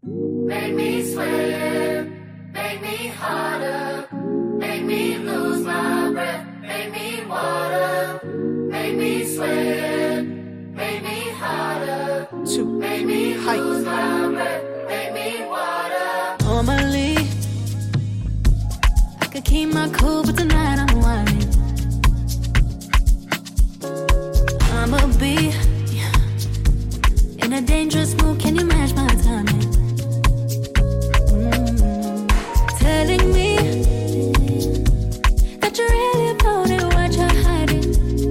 Make me sweat, make me harder, make me lose my breath, make me water, make me sweat, make me harder, make me lose my breath, make me water. Normally, I could keep my cool, but tonight I'm whining. I'ma be in a dangerous mood, can you match my timing? Telling me that you're really about it, what you're hiding.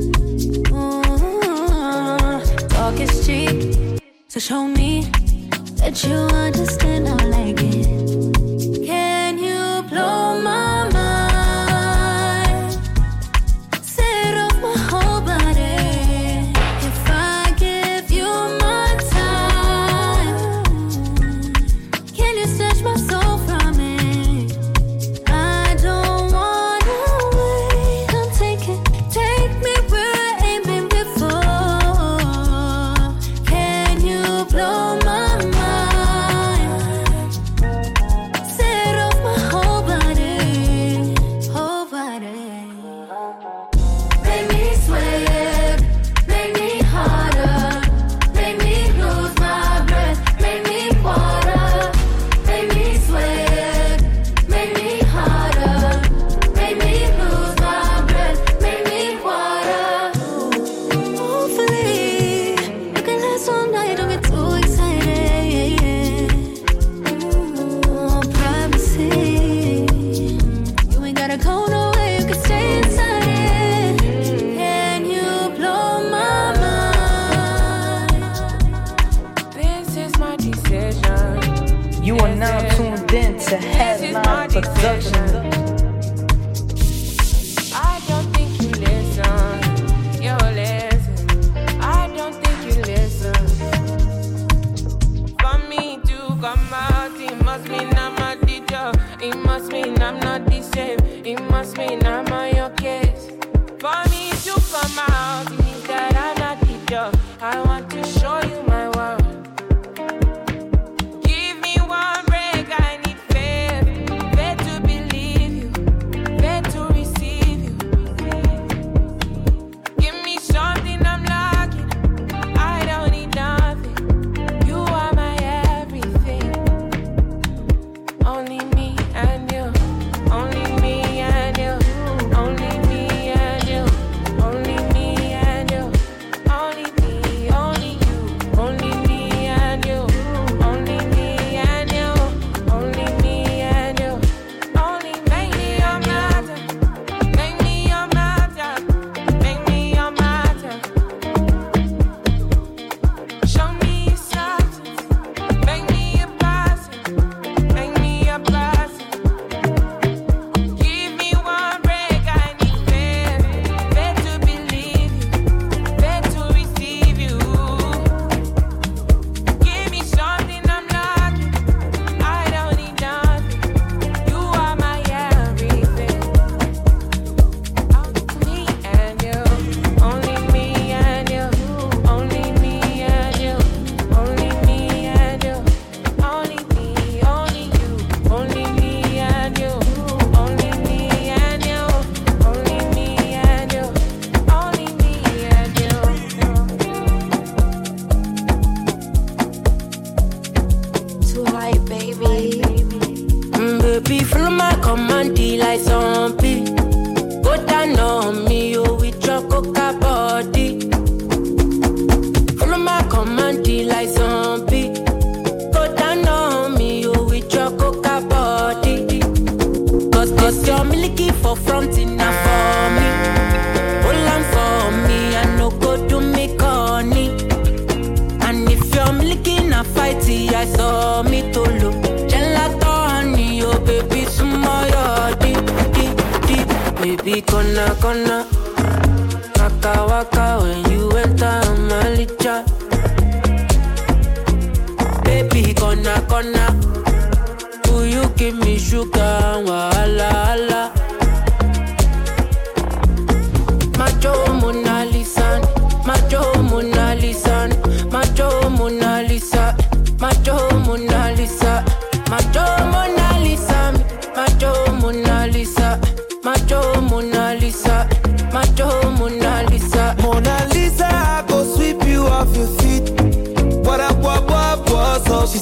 Talk is cheap, so show me that you understand I like it. Can you blow my mind? Set off my whole body. If I give you my time, can you snatch my soul from it? I don't wanna wait. Come take me where I ain't been before. Can you blow my mind? Set off my whole body, whole body. Make me sweat, make me harder, make me lose my breath, make me water, make me sweat, make me harder, make me lose my breath, make me water. Hopefully, you can last all night, don't get too excited. Privacy, you ain't gotta go nowhere, you can stay inside it. Can you blow my mind? This is my decision. You are now tuned in to Headline Production. I don't think you listen. You listen. I don't think you listen. For me to come out, it must mean I'm a teacher. It must mean I'm not the same. It must mean I'm on your case. For me to come out, it means that I'm not the teacher. I want to show you my world. Give me one break, I need faith. Faith to believe you, faith to receive you. Give me something I'm lacking. I don't need nothing. You are my everything. Only me and you. Only me and you. Only me and you. Only me and you. Only me, only you. Only me and you. Only me and you. Only me and you. Only make me your matter. Make me your matter. Make me your matter. Show me your substance. Make me a person. Make me a person. Give me one break, I need faith. Faith to believe you. Faith to receive you. Give me something I'm lacking. I don't need nothing. You are my everything. Me and you. Only me and you. Only me and you. Only me and you. Only me, only you. Only me and you. Only me and you. Only me and you. Only me and you. Too high, baby. Baby, follow my command, like zombie. Go down on me, you with your coca body. Follow my command, like zombie. Go down on me, you with your coca body. Cause your milky for fronting now for me. Hold on for me, I no go do me corny. And if you're milky na fighty, I saw me to look. Gelato honey, oh baby, sumoyo di. Baby, gonna waka waka when you enter my licha. Baby, gonna will you give me sugar, wahala. Macho Mona Lisa, Mona Lisa, Mona Lisa, Mona Lisa.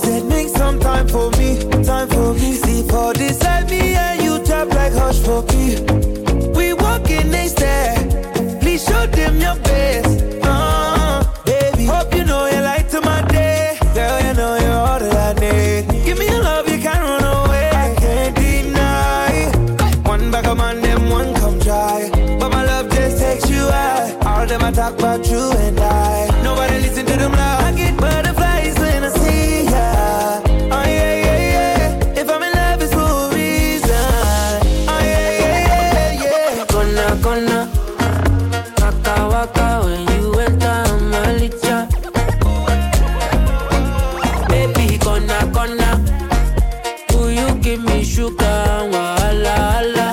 said make some time for me. See for this let me and you tap like hush for me. We walking they stare. Please show them your best. Baby, hope you know you light to my day. Girl, you know you're all that I need. Give me your love, you can't run away. I can't deny. One back of man, them one come try. But my love just takes you high. All them I talk about you and I. Nobody listen to them loud. I get butterflies when I see ya. Oh yeah, yeah, yeah. If I'm in love, it's for a reason. Oh yeah, yeah, yeah, yeah. Gonna waka waka when you enter my licha. Baby, gonna will you give me sugar? Wala, wala.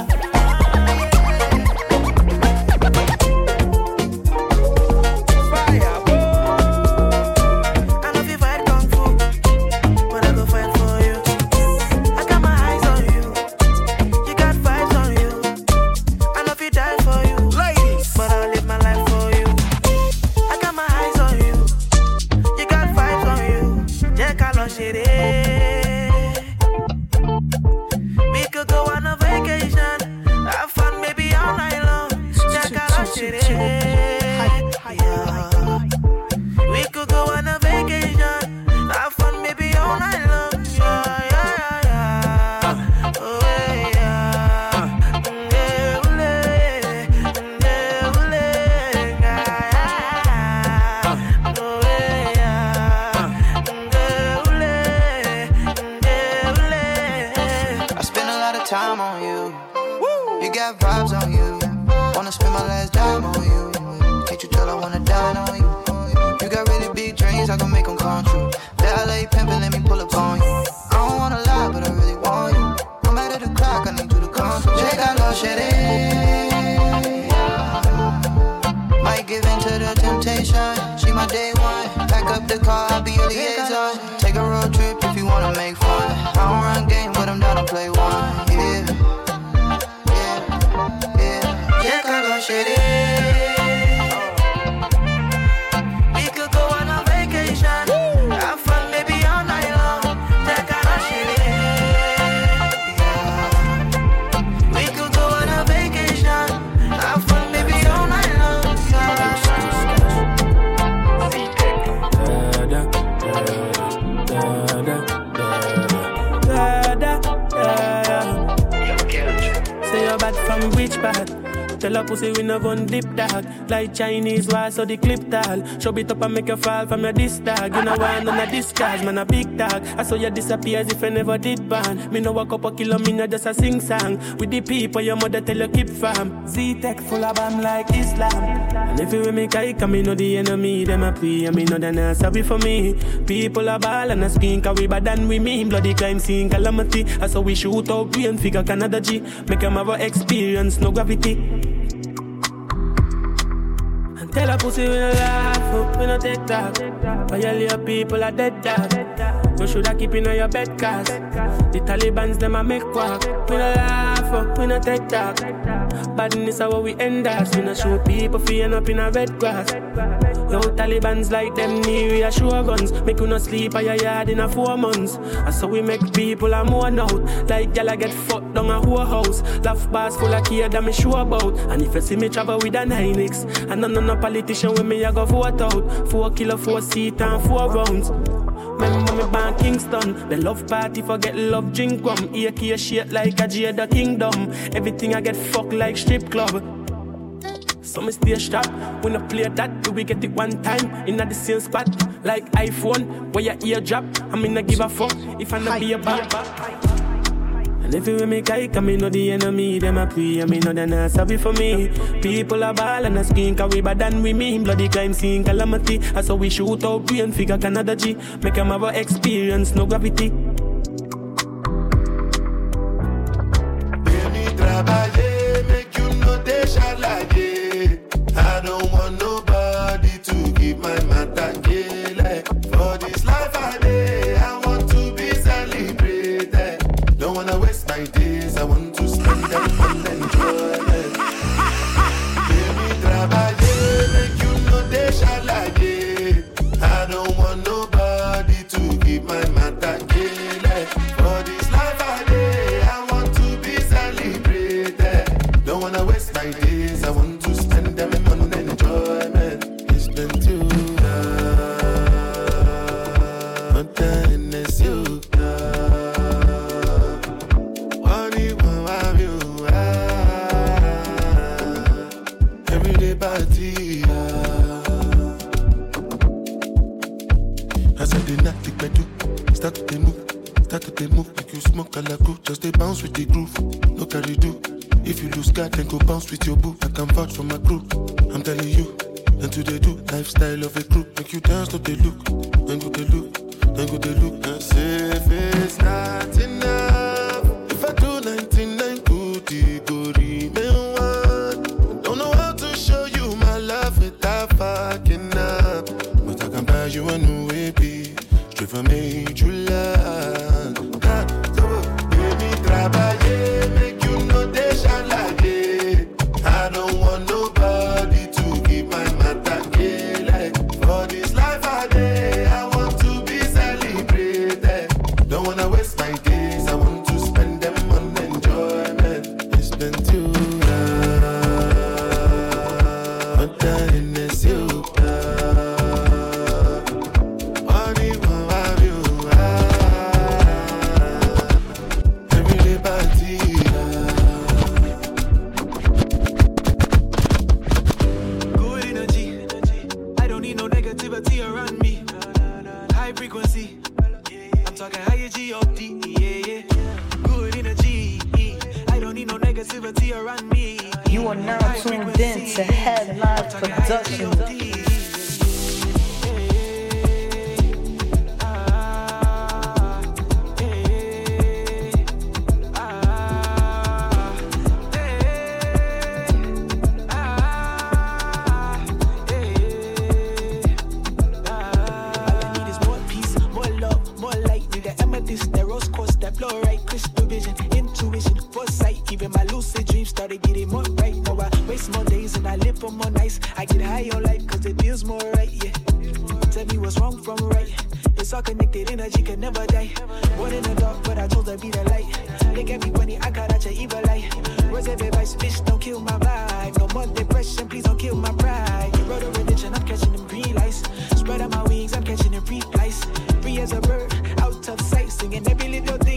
Pussy we no gun dip dog. Like Chinese wall so the clip tall. Show it up and make you fall from your disc dog. You know why none of this cars, man a big dog. I saw you disappear as if I never did ban. Me no walk up a kilo, me no just a sing song. With the people your mother tell you keep farm. Z-Tech full of bam like Islam. And if you make I come, me know the enemy. Them a pray and me know they're not sorry for me. People are ball and a screen cause we bad than we mean. Bloody crime scene calamity. I saw we shoot out brain figure Canada G. Make them have a experience, no gravity. Tell a pussy we no laugh, we no take talk. Violate people are dead dog. You shoulda keep in your bed cause the Taliban's them a make quack. We no laugh, we no take talk. Badness how we end us. We no show people feeling up in a red grass. Yo Taliban's like them near we a show guns. Make you no sleep at your yard in a 4 months. And so we make people a mourn out. Like y'all get fucked down a whole house. Laugh bars full of kid that me sure about. And if you see me travel with an 9X and no politician with me I go vote out. 4 kilo, 4 seat and 4 rounds. Remember me born Kingston. The love party forget love drink rum. AK shit like a Jada Kingdom. Everything I get fucked like strip club. So me stay strapped. We no play that, do we get it one time in the same spot like iPhone where your ear drop. I mean I give a fuck if I not be a bad. And if you make I come, me know the enemy, them a pray, and me know they're not sorry for me. People are ball and a skin, cause we bad than we mean. Bloody crime scene calamity. I saw we shoot out brain figure Canada G. Make them have a experience, no gravity. Trabalhei, make you know they shall like it. I don't want nobody to give my matter like. For this life I live, I want to be celebrated. Don't wanna waste my days, I want to spend them and enjoy it. Baby, trabalhei, make you know they shall like it. I don't want nobody to give my matter That they move like you smoke a la good. Just they bounce with the groove. No carry do. If you lose God, then go bounce with your boo. I can vouch for my crew. I'm telling you. And to they do. Lifestyle of a group. Make you dance to they look. Then go they look. Then go they look. And say if it's not enough. If I do 99 good, it go remain one. Don't know how to show you my love without fucking up. But I can buy you a new baby. Straight from made you land. Baby, trabaye, make you know they shine like it. I don't want nobody to give my matter like. For this life I day, I want to be celebrated. Don't wanna waste my days, I want to spend them on enjoyment. It's been too long, but darling, it's you. You are now tuned in to Headline Productions. Free as a bird, out of sight, singing every little